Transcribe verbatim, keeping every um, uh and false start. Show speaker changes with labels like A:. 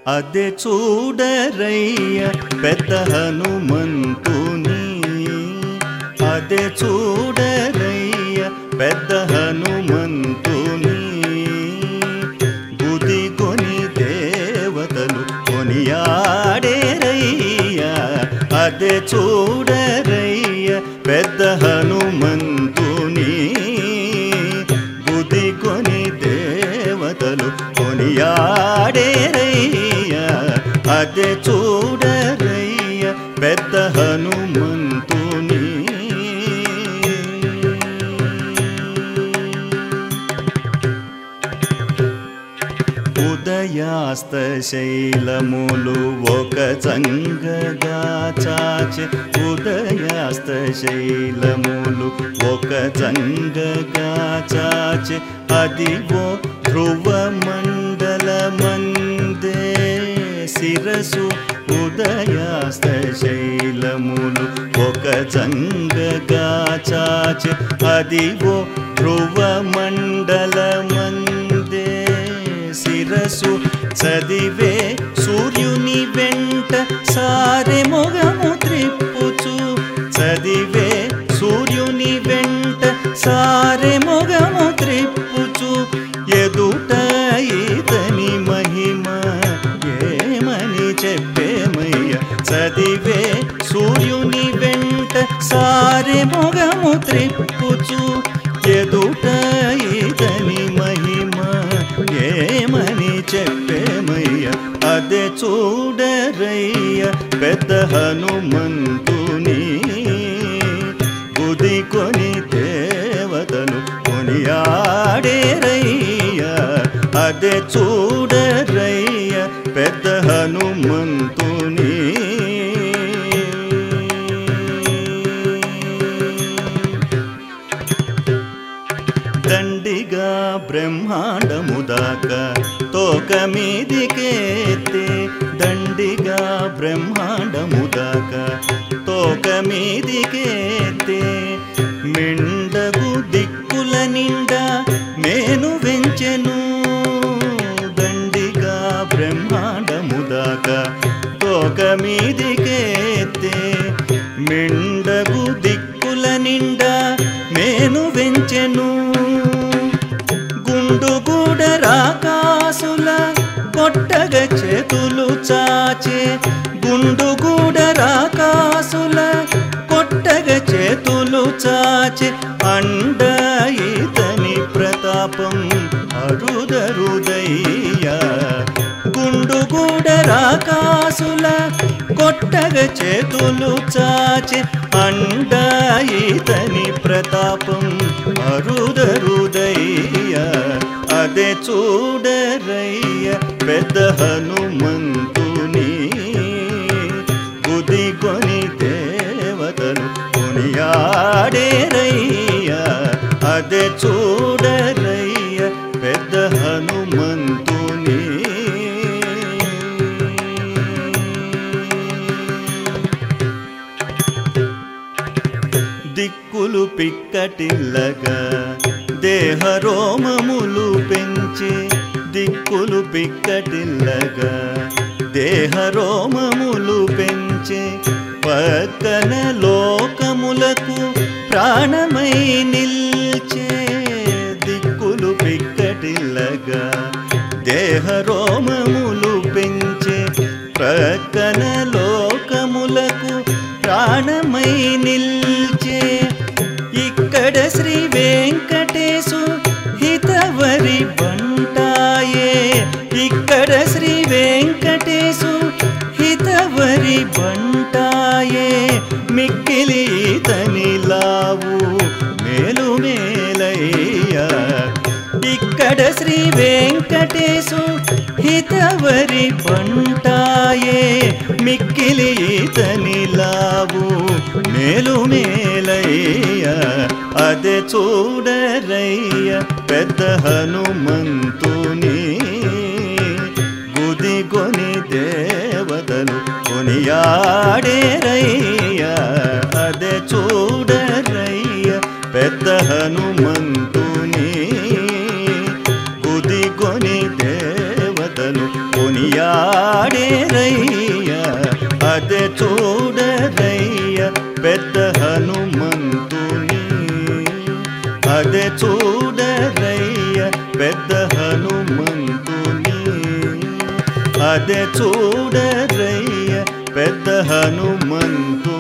A: అదే చూడరయ్య పెద్ద హనుమంతుని, అదే చూడరయ్య పెద్ద హనుమంతుని. గుదిగొని దేవతలు కొనియాడేరయ్య, అదే చూడరయ్య పెద్ద హనుమంతుని. గుదిగొని దేవతలు కొనియాడేరయ్య, అదే చూడరయ్య పెద్ద హనుమంతుని. ఉదయాస్త శైలములు ఒక చంగగా చాచె, ఉదయాస్త శైలములు ఒక చంగగా చాచె. అదివో ధ్రువ మండలమందే శిరసు, ఉదయాస్త శైలములు ఒక చంగగా చాచె. అదివో ధ్రువ మండలమందే శిరసు. చదివే సూర్యుని వెంట సారె మొగము త్రిప్పుచు, చదివే సూర్యుని వెంట సారె మొగము త్రిప్పుచు. ఎదుట ఇతని మహిమ ఏమని చెప్పేమయ్య, చదివే సూర్యుని వెంట సారె మొగము త్రిప్పుచు. ఎదుట ఇతని మహిమ ఏమని చెప్పేమయ్య, అదే చూడరయ్య పెద్ద హనుమంతుని. గుదిగొని దేవతలు కొనియాడేరయ్య, అదే చూడరయ్య పెద్ద హనుమంతుని. దండిగా బ్రహ్మాండము దాకా తోక మీదికెత్తే, దండిగా బ్రహ్మాండము దాకా తోక మీదికెత్తే. మెండగు దిక్కుల నిండా మేను వెంచెను, దండిగా బ్రహ్మాండము దాకా తోక మీదికెత్తే. మెండగు దిక్కుల నిండా మేను వెంచెను. గుండుగూడ రాకాసుల కొట్టగ చేతులు చాచే, గుండుగూడ రాకాసుల కొట్టగ చేతులు చాచే. అండ ఇతని ప్రతాపం అరుదరుదయ్య, గుండుగూడ రాకాసుల కొట్టగ చేతులు చాచే. అండ ఇతని ప్రతాపం అరుదరుదయ్య, అదే చూడరయ్య పెద్ద హనుమంతుని. గుదిగొని దేవతలు కొనియాడేరయ్య, అదే చూడరయ్య పెద్ద హనుమంతుని. దిక్కులు పిక్కటిల్లగా దేహ రోమములు పెంచే, దిక్కులు పిక్కటిల్లగా దేహ రోమములు పెంచే. పక్కన లోకములకు ప్రాణమై నిల్చే, దిక్కులు పిక్కటిల్లగా దేహ రోమములు పెంచే. ప్రక్కన లోకములకు ప్రాణమై నిల్చే. ఇక్కడ శ్రీ వెంకటేశు హితవరి బంటాయే, ఇక్కడ శ్రీ వెంకటేశు హితవరి బంటాయే. మిక్కిలి ఇతని లావు మేలు మేలయ్య, ఇక్కడ శ్రీ వెంకటేశు హితవరి బంటాయే. మిక్కిలి ఇతని లావు మేలు మేలయ్య, అదే చూడరయ్య పెద్ద హనుమంతుని. గుదిగొని దేవతలు కొనియాడేరయ్య, అదే చూడరయ్య పెద్ద హనుమంతుని. గుదిగొని దేవతలు కొనియాడేరయ్య, అదే చూడరయ్య పెద్ద హనుమంతుని అదే చూడరయ్య పెద్ద హనుమంతుని అదే చూడరయ్య పెద్ద హనుమంతుని